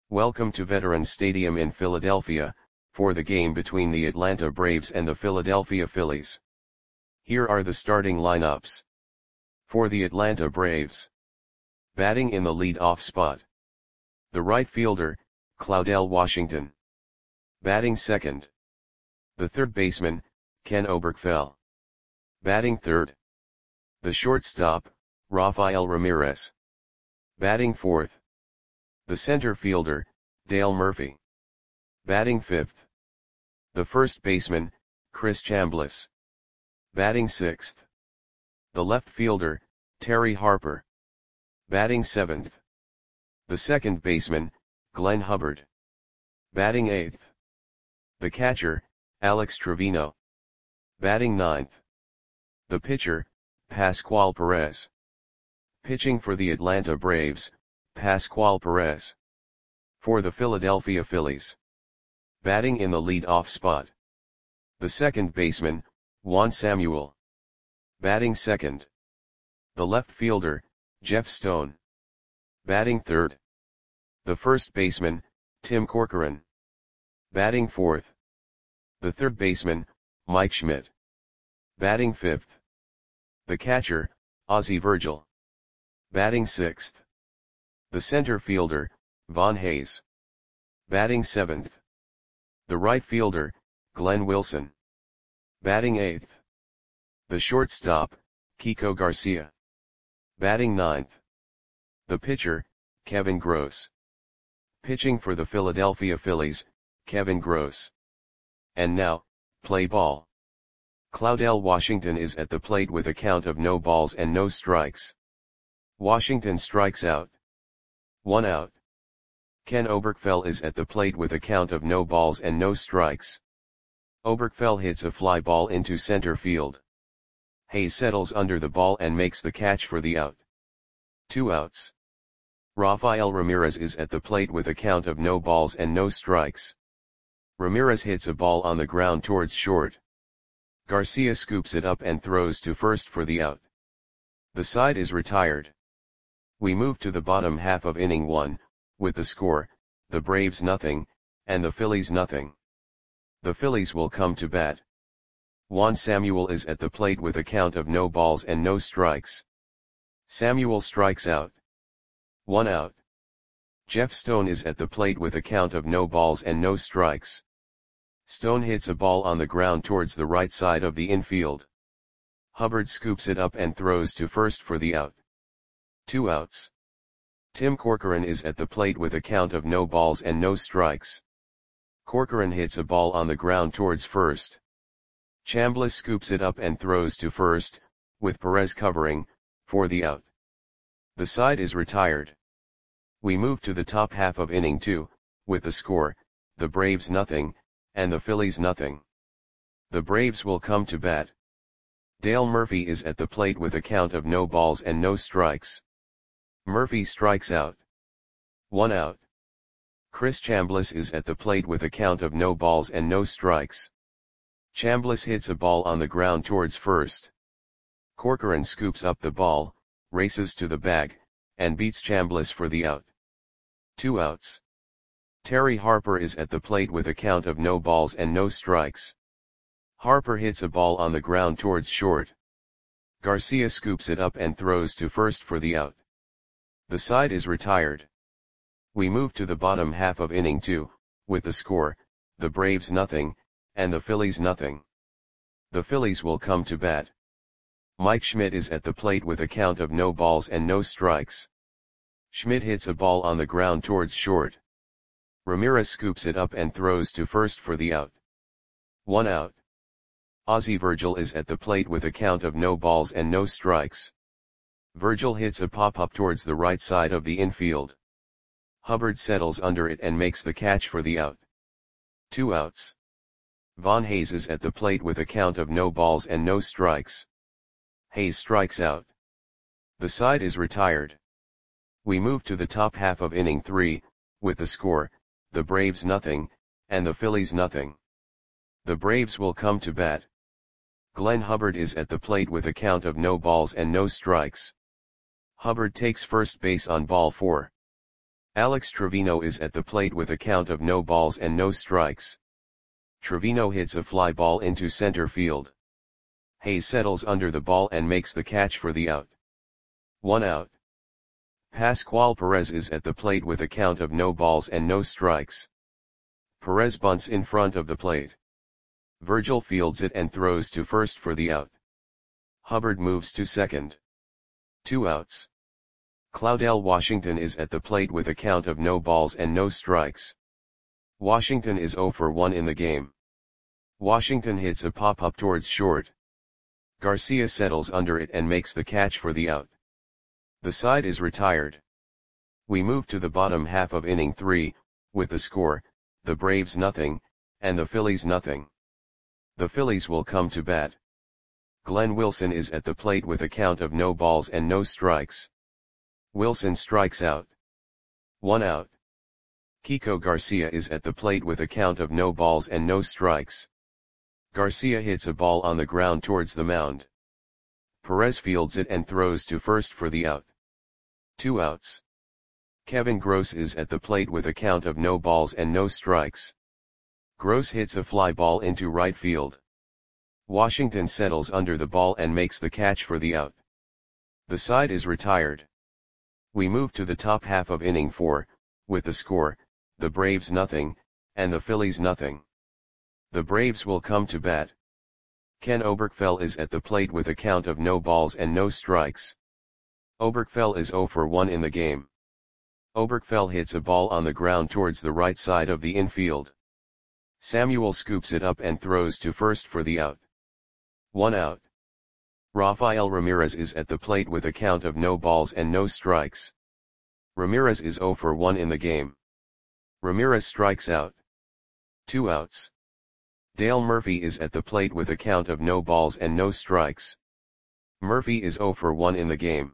Welcome to Veterans Stadium in Philadelphia, for the game between the Atlanta Braves and the Philadelphia Phillies. Here are the starting lineups. For the Atlanta Braves. Batting in the lead-off spot. The right fielder, Claudell Washington. Batting second. The third baseman, Ken Oberkfell. Batting third. The shortstop, Rafael Ramirez. Batting fourth. The center fielder, Dale Murphy. Batting fifth. The first baseman, Chris Chambliss. Batting sixth. The left fielder, Terry Harper. Batting seventh. The second baseman, Glenn Hubbard. Batting eighth. The catcher, Alex Trevino. Batting ninth. The pitcher, Pascual Perez. Pitching for the Atlanta Braves, Pascual Perez. For the Philadelphia Phillies. Batting in the lead-off spot. The second baseman, Juan Samuel. Batting second. The left fielder, Jeff Stone. Batting third. The first baseman, Tim Corcoran. Batting fourth. The third baseman, Mike Schmidt. Batting fifth. The catcher, Ozzie Virgil. Batting sixth. The center fielder, Von Hayes. Batting seventh. The right fielder, Glenn Wilson. Batting eighth. The shortstop, Kiko Garcia. Batting ninth. The pitcher, Kevin Gross. Pitching for the Philadelphia Phillies, Kevin Gross. And now, play ball. Claudell Washington is at the plate with a count of no balls and no strikes. Washington strikes out. 1 out. Ken Oberkfell is at the plate with a count of no balls and no strikes. Oberkfell hits a fly ball into center field. Hayes settles under the ball and makes the catch for the out. 2 outs. Rafael Ramirez is at the plate with a count of no balls and no strikes. Ramirez hits a ball on the ground towards short. Garcia scoops it up and throws to first for the out. The side is retired. We move to the bottom half of inning 1, with the score, the Braves nothing, and the Phillies nothing. The Phillies will come to bat. Juan Samuel is at the plate with a count of no balls and no strikes. Samuel strikes out. 1 out. Jeff Stone is at the plate with a count of no balls and no strikes. Stone hits a ball on the ground towards the right side of the infield. Hubbard scoops it up and throws to first for the out. 2 outs. Tim Corcoran is at the plate with a count of no balls and no strikes. Corcoran hits a ball on the ground towards first. Chambliss scoops it up and throws to first, with Perez covering, for the out. The side is retired. We move to the top half of inning 2, with the score, the Braves nothing, and the Phillies nothing. The Braves will come to bat. Dale Murphy is at the plate with a count of no balls and no strikes. Murphy strikes out. 1 out. Chris Chambliss is at the plate with a count of no balls and no strikes. Chambliss hits a ball on the ground towards first. Corcoran scoops up the ball, races to the bag, and beats Chambliss for the out. 2 outs. Terry Harper is at the plate with a count of no balls and no strikes. Harper hits a ball on the ground towards short. Garcia scoops it up and throws to first for the out. The side is retired. We move to the bottom half of inning 2, with the score, the Braves nothing, and the Phillies nothing. The Phillies will come to bat. Mike Schmidt is at the plate with a count of no balls and no strikes. Schmidt hits a ball on the ground towards short. Ramirez scoops it up and throws to first for the out. 1 out. Ozzie Virgil is at the plate with a count of no balls and no strikes. Virgil hits a pop-up towards the right side of the infield. Hubbard settles under it and makes the catch for the out. 2 outs. Von Hayes is at the plate with a count of no balls and no strikes. Hayes strikes out. The side is retired. We move to the top half of inning 3, with the score, the Braves nothing, and the Phillies nothing. The Braves will come to bat. Glenn Hubbard is at the plate with a count of no balls and no strikes. Hubbard takes first base on ball 4. Alex Trevino is at the plate with a count of no balls and no strikes. Trevino hits a fly ball into center field. Hayes settles under the ball and makes the catch for the out. 1 out. Pascual Perez is at the plate with a count of no balls and no strikes. Perez bunts in front of the plate. Virgil fields it and throws to first for the out. Hubbard moves to second. 2 outs. Claudel Washington is at the plate with a count of no balls and no strikes. Washington is 0 for 1 in the game. Washington hits a pop-up towards short. Garcia settles under it and makes the catch for the out. The side is retired. We move to the bottom half of inning 3, with the score, the Braves nothing, and the Phillies nothing. The Phillies will come to bat. Glenn Wilson is at the plate with a count of no balls and no strikes. Wilson strikes out. 1 out. Kiko Garcia is at the plate with a count of no balls and no strikes. Garcia hits a ball on the ground towards the mound. Perez fields it and throws to first for the out. 2 outs. Kevin Gross is at the plate with a count of no balls and no strikes. Gross hits a fly ball into right field. Washington settles under the ball and makes the catch for the out. The side is retired. We move to the top half of inning 4, with the score, the Braves nothing, and the Phillies nothing. The Braves will come to bat. Ken Oberkfell is at the plate with a count of no balls and no strikes. Oberkfell is 0 for 1 in the game. Oberkfell hits a ball on the ground towards the right side of the infield. Samuel scoops it up and throws to first for the out. 1 out. Rafael Ramirez is at the plate with a count of no balls and no strikes. Ramirez is 0 for 1 in the game. Ramirez strikes out. 2 outs. Dale Murphy is at the plate with a count of no balls and no strikes. Murphy is 0 for 1 in the game.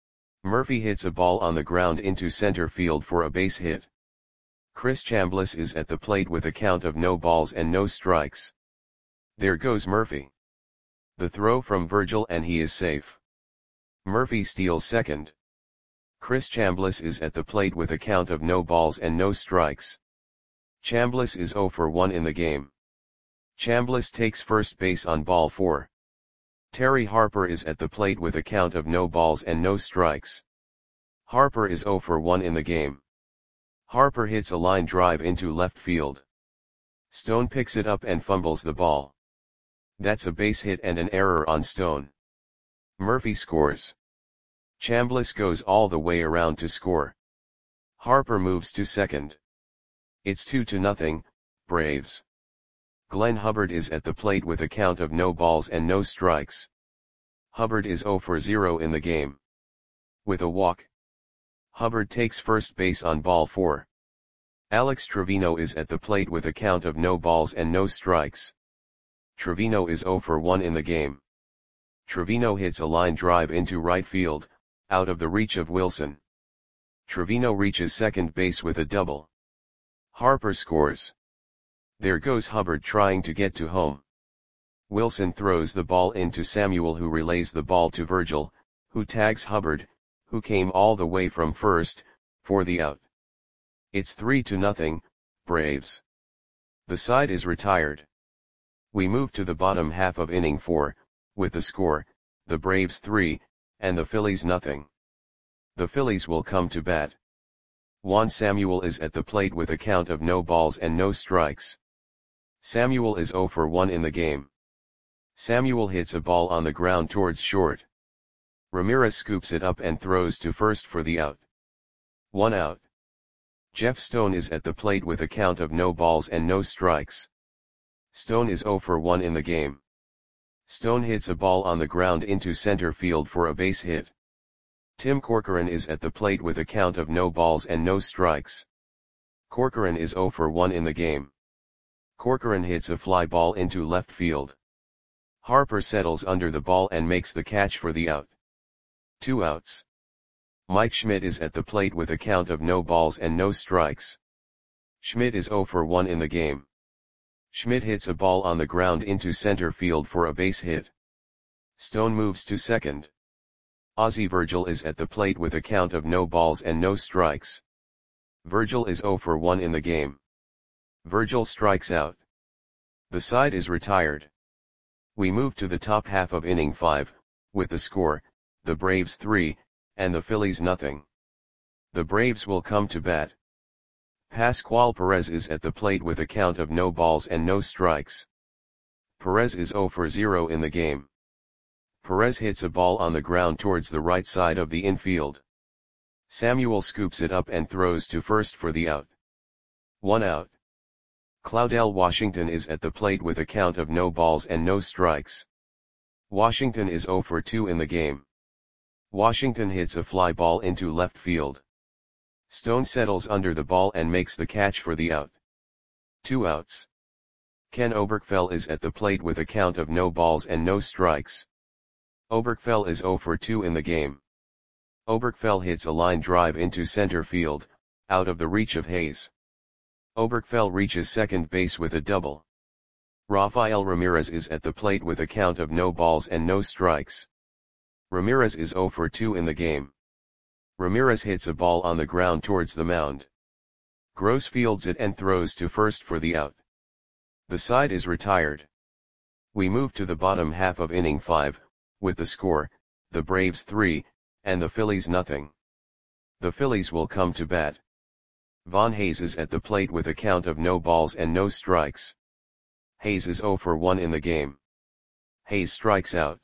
Murphy hits a ball on the ground into center field for a base hit. Chris Chambliss is at the plate with a count of no balls and no strikes. There goes Murphy. The throw from Virgil and he is safe. Murphy steals second. Chris Chambliss is at the plate with a count of no balls and no strikes. Chambliss is 0 for 1 in the game. Chambliss takes first base on ball 4. Terry Harper is at the plate with a count of no balls and no strikes. Harper is 0 for 1 in the game. Harper hits a line drive into left field. Stone picks it up and fumbles the ball. That's a base hit and an error on Stone. Murphy scores. Chambliss goes all the way around to score. Harper moves to second. It's 2-0, Braves. Glenn Hubbard is at the plate with a count of no balls and no strikes. Hubbard is 0 for 0 in the game. With a walk. Hubbard takes first base on ball 4. Alex Trevino is at the plate with a count of no balls and no strikes. Trevino is 0 for 1 in the game. Trevino hits a line drive into right field, out of the reach of Wilson. Trevino reaches second base with a double. Harper scores. There goes Hubbard trying to get to home. Wilson throws the ball into Samuel, who relays the ball to Virgil, who tags Hubbard, who came all the way from first, for the out. It's 3-0, Braves. The side is retired. We move to the bottom half of inning 4, with the score, the Braves 3, and the Phillies nothing. The Phillies will come to bat. Juan Samuel is at the plate with a count of no balls and no strikes. Samuel is 0 for 1 in the game. Samuel hits a ball on the ground towards short. Ramirez scoops it up and throws to first for the out. 1 out. Jeff Stone is at the plate with a count of no balls and no strikes. Stone is 0 for 1 in the game. Stone hits a ball on the ground into center field for a base hit. Tim Corcoran is at the plate with a count of no balls and no strikes. Corcoran is 0 for 1 in the game. Corcoran hits a fly ball into left field. Harper settles under the ball and makes the catch for the out. 2 outs. Mike Schmidt is at the plate with a count of no balls and no strikes. Schmidt is 0 for 1 in the game. Schmidt hits a ball on the ground into center field for a base hit. Stone moves to second. Ozzie Virgil is at the plate with a count of no balls and no strikes. Virgil is 0 for 1 in the game. Virgil strikes out. The side is retired. We move to the top half of inning 5, with the score, the Braves 3, and the Phillies nothing. The Braves will come to bat. Pascual Perez is at the plate with a count of no balls and no strikes. Perez is 0 for 0 in the game. Perez hits a ball on the ground towards the right side of the infield. Samuel scoops it up and throws to first for the out. 1 out. Claudell Washington is at the plate with a count of no balls and no strikes. Washington is 0 for 2 in the game. Washington hits a fly ball into left field. Stone settles under the ball and makes the catch for the out. 2 outs. Ken Oberkfell is at the plate with a count of no balls and no strikes. Oberkfell is 0 for 2 in the game. Oberkfell hits a line drive into center field, out of the reach of Hayes. Oberkfell reaches second base with a double. Rafael Ramirez is at the plate with a count of no balls and no strikes. Ramirez is 0 for 2 in the game. Ramirez hits a ball on the ground towards the mound. Gross fields it and throws to first for the out. The side is retired. We move to the bottom half of inning 5, with the score, the Braves 3, and the Phillies nothing. The Phillies will come to bat. Von Hayes is at the plate with a count of no balls and no strikes. Hayes is 0 for 1 in the game. Hayes strikes out.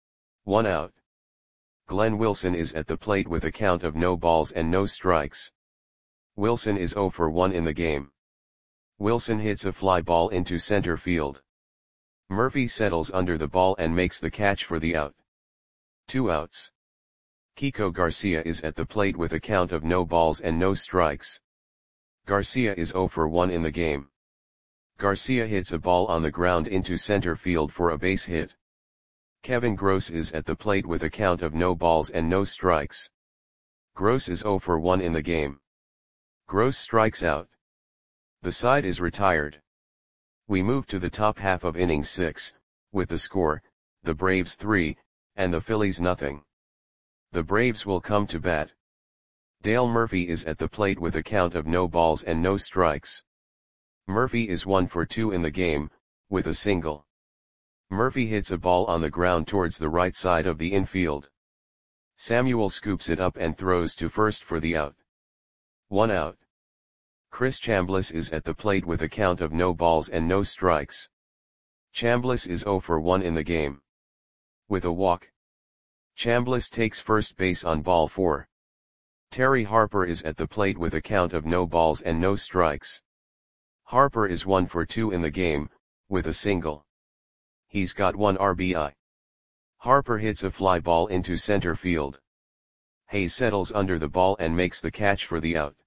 1 out. Glenn Wilson is at the plate with a count of no balls and no strikes. Wilson is 0 for 1 in the game. Wilson hits a fly ball into center field. Murphy settles under the ball and makes the catch for the out. 2 outs. Kiko Garcia is at the plate with a count of no balls and no strikes. Garcia is 0 for 1 in the game. Garcia hits a ball on the ground into center field for a base hit. Kevin Gross is at the plate with a count of no balls and no strikes. Gross is 0 for 1 in the game. Gross strikes out. The side is retired. We move to the top half of inning 6, with the score, the Braves 3, and the Phillies nothing. The Braves will come to bat. Dale Murphy is at the plate with a count of no balls and no strikes. Murphy is 1 for 2 in the game, with a single. Murphy hits a ball on the ground towards the right side of the infield. Samuel scoops it up and throws to first for the out. 1 out. Chris Chambliss is at the plate with a count of no balls and no strikes. Chambliss is 0 for 1 in the game. With a walk. Chambliss takes first base on ball 4. Terry Harper is at the plate with a count of no balls and no strikes. Harper is 1 for 2 in the game, with a single. He's got 1 RBI. Harper hits a fly ball into center field. Hayes settles under the ball and makes the catch for the out.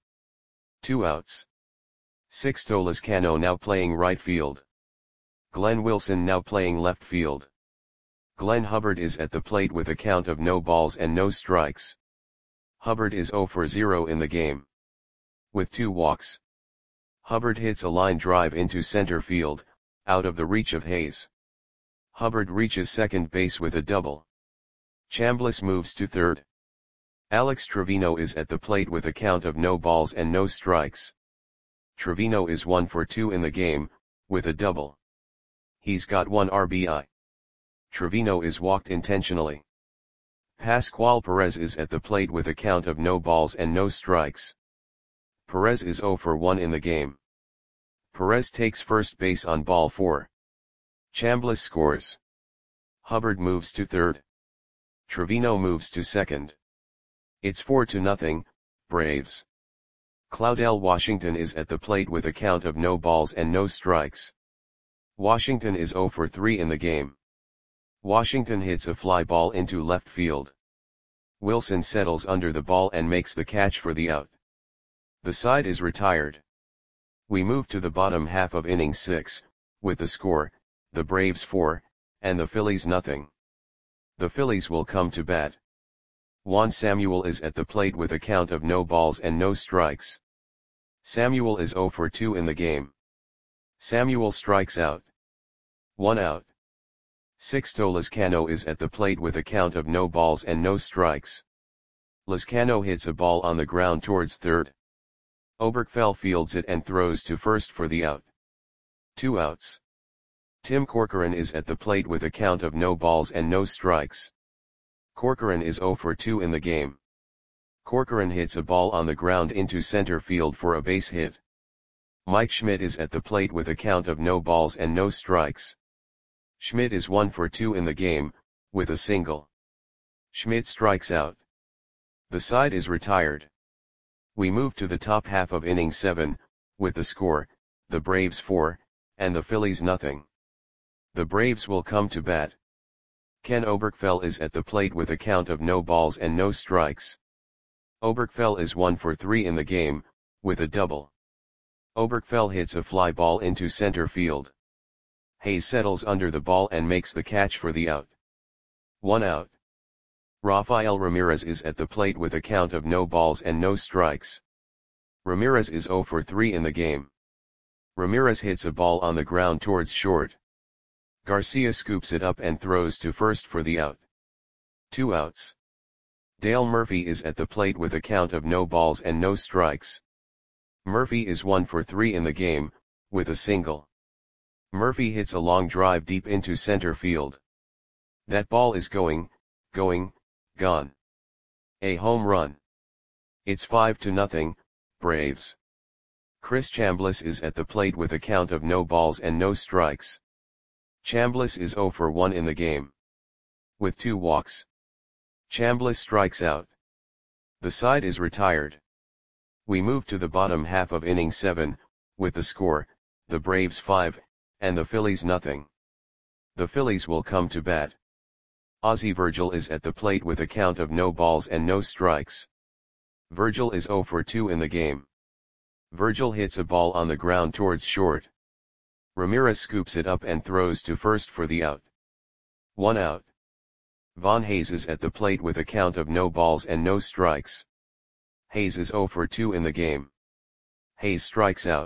2 outs. Sixto Lezcano now playing right field. Glenn Wilson now playing left field. Glenn Hubbard is at the plate with a count of no balls and no strikes. Hubbard is 0 for 0 in the game. With 2 walks. Hubbard hits a line drive into center field, out of the reach of Hayes. Hubbard reaches second base with a double. Chambliss moves to third. Alex Trevino is at the plate with a count of no balls and no strikes. Trevino is 1 for 2 in the game, with a double. He's got 1 RBI. Trevino is walked intentionally. Pascual Perez is at the plate with a count of no balls and no strikes. Perez is 0 for 1 in the game. Perez takes first base on ball 4. Chambliss scores. Hubbard moves to third. Trevino moves to second. It's 4-0, Braves. Claudell Washington is at the plate with a count of no balls and no strikes. Washington is 0 for 3 in the game. Washington hits a fly ball into left field. Wilson settles under the ball and makes the catch for the out. The side is retired. We move to the bottom half of inning 6, with the score, the Braves 4, and the Phillies nothing. The Phillies will come to bat. Juan Samuel is at the plate with a count of no balls and no strikes. Samuel is 0 for 2 in the game. Samuel strikes out. 1 out. Sixto Lezcano is at the plate with a count of no balls and no strikes. Lezcano hits a ball on the ground towards third. Oberkfell fields it and throws to first for the out. 2 outs. Tim Corcoran is at the plate with a count of no balls and no strikes. Corcoran is 0 for 2 in the game. Corcoran hits a ball on the ground into center field for a base hit. Mike Schmidt is at the plate with a count of no balls and no strikes. Schmidt is 1 for 2 in the game, with a single. Schmidt strikes out. The side is retired. We move to the top half of inning 7, with the score, the Braves 4, and the Phillies nothing. The Braves will come to bat. Ken Oberkfell is at the plate with a count of no balls and no strikes. Oberkfell is 1 for 3 in the game, with a double. Oberkfell hits a fly ball into center field. Hayes settles under the ball and makes the catch for the out. 1 out. Rafael Ramirez is at the plate with a count of no balls and no strikes. Ramirez is 0 for 3 in the game. Ramirez hits a ball on the ground towards short. Garcia scoops it up and throws to first for the out. 2 outs. Dale Murphy is at the plate with a count of no balls and no strikes. Murphy is 1 for 3 in the game, with a single. Murphy hits a long drive deep into center field. That ball is going, gone. A home run. It's 5-0, Braves. Chris Chambliss is at the plate with a count of no balls and no strikes. Chambliss is 0 for 1 in the game. With 2 walks. Chambliss strikes out. The side is retired. We move to the bottom half of inning 7, with the score, the Braves 5, and the Phillies nothing. The Phillies will come to bat. Ozzie Virgil is at the plate with a count of no balls and no strikes. Virgil is 0 for 2 in the game. Virgil hits a ball on the ground towards short. Ramirez scoops it up and throws to first for the out. 1 out. Von Hayes is at the plate with a count of no balls and no strikes. Hayes is 0 for 2 in the game. Hayes strikes out.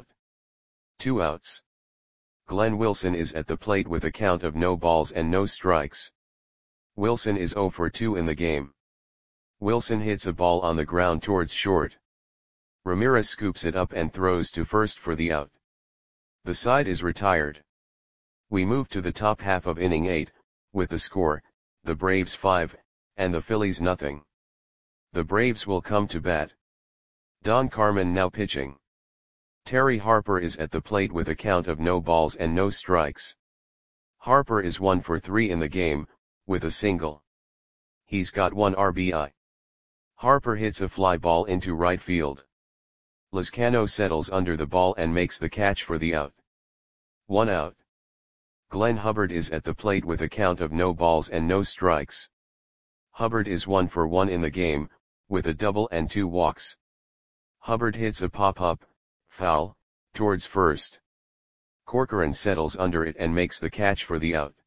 2 outs. Glenn Wilson is at the plate with a count of no balls and no strikes. Wilson is 0 for 2 in the game. Wilson hits a ball on the ground towards short. Ramirez scoops it up and throws to first for the out. The side is retired. We move to the top half of inning 8, with the score, the Braves 5, and the Phillies nothing. The Braves will come to bat. Don Carmen now pitching. Terry Harper is at the plate with a count of no balls and no strikes. Harper is 1 for 3 in the game, with a single. He's got 1 RBI. Harper hits a fly ball into right field. Lizcano settles under the ball and makes the catch for the out. 1 out. Glenn Hubbard is at the plate with a count of no balls and no strikes. Hubbard is 1 for 1 in the game, with a double and 2 walks. Hubbard hits a pop-up, foul, towards first. Corcoran settles under it and makes the catch for the out.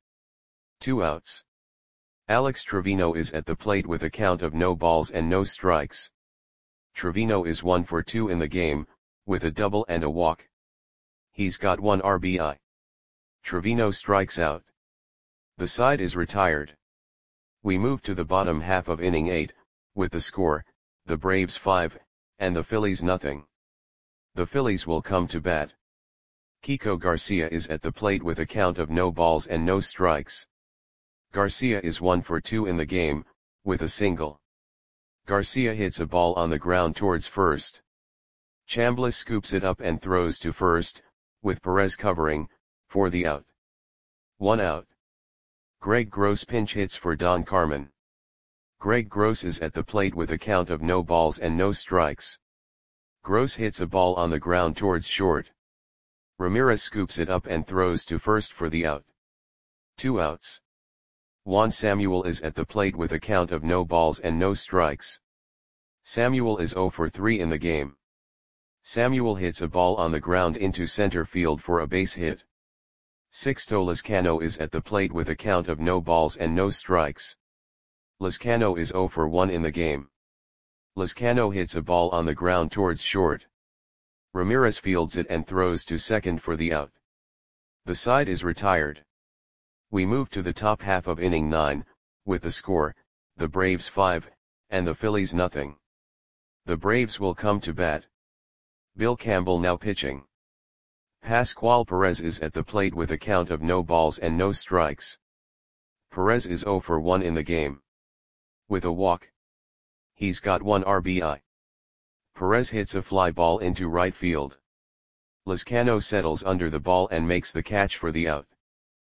2 outs. Alex Trevino is at the plate with a count of no balls and no strikes. Trevino is 1 for 2 in the game, with a double and a walk. He's got 1 RBI. Trevino strikes out. The side is retired. We move to the bottom half of inning 8, with the score, the Braves 5, and the Phillies nothing. The Phillies will come to bat. Kiko Garcia is at the plate with a count of no balls and no strikes. Garcia is 1 for 2 in the game, with a single. Garcia hits a ball on the ground towards first. Chambliss scoops it up and throws to first, with Perez covering, for the out. 1 out. Greg Gross pinch hits for Don Carmen. Greg Gross is at the plate with a count of no balls and no strikes. Gross hits a ball on the ground towards short. Ramirez scoops it up and throws to first for the out. 2 outs. Juan Samuel is at the plate with a count of no balls and no strikes. Samuel is 0 for 3 in the game. Samuel hits a ball on the ground into center field for a base hit. Sixto Lizcano is at the plate with a count of no balls and no strikes. Lizcano is 0 for 1 in the game. Lizcano hits a ball on the ground towards short. Ramirez fields it and throws to second for the out. The side is retired. We move to the top half of inning 9, with the score, the Braves 5, and the Phillies nothing. The Braves will come to bat. Bill Campbell now pitching. Pascual Perez is at the plate with a count of no balls and no strikes. Perez is 0 for 1 in the game. With a walk. He's got 1 RBI. Perez hits a fly ball into right field. Lezcano settles under the ball and makes the catch for the out.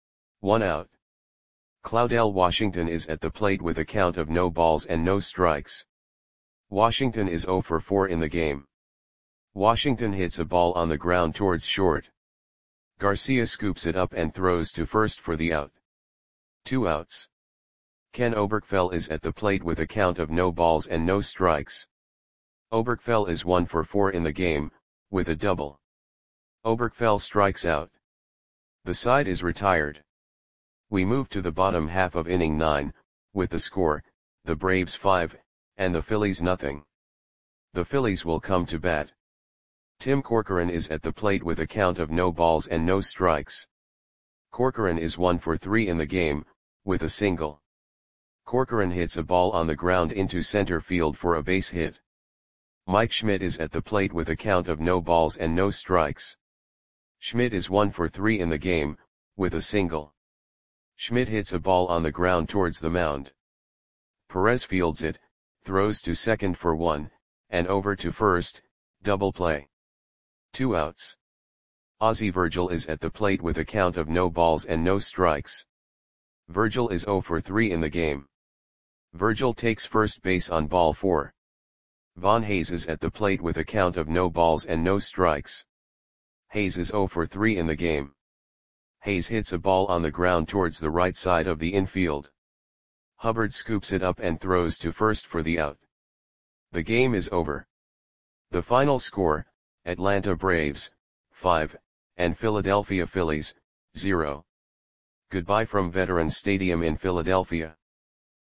1 out. Claudel Washington is at the plate with a count of no balls and no strikes. Washington is 0 for 4 in the game. Washington hits a ball on the ground towards short. Garcia scoops it up and throws to first for the out. 2 outs. Ken Oberkfell is at the plate with a count of no balls and no strikes. Oberkfell is 1 for 4 in the game, with a double. Oberkfell strikes out. The side is retired. We move to the bottom half of inning 9, with the score, the Braves 5, and the Phillies nothing. The Phillies will come to bat. Tim Corcoran is at the plate with a count of no balls and no strikes. Corcoran is 1 for 3 in the game, with a single. Corcoran hits a ball on the ground into center field for a base hit. Mike Schmidt is at the plate with a count of no balls and no strikes. Schmidt is 1 for 3 in the game, with a single. Schmidt hits a ball on the ground towards the mound. Perez fields it, throws to second for 1, and over to first, double play. 2 outs. Ozzie Virgil is at the plate with a count of no balls and no strikes. Virgil is 0 for 3 in the game. Virgil takes first base on ball 4. Von Hayes is at the plate with a count of no balls and no strikes. Hayes is 0 for 3 in the game. Hayes hits a ball on the ground towards the right side of the infield. Hubbard scoops it up and throws to first for the out. The game is over. The final score, Atlanta Braves, 5, and Philadelphia Phillies, 0. Goodbye from Veterans Stadium in Philadelphia.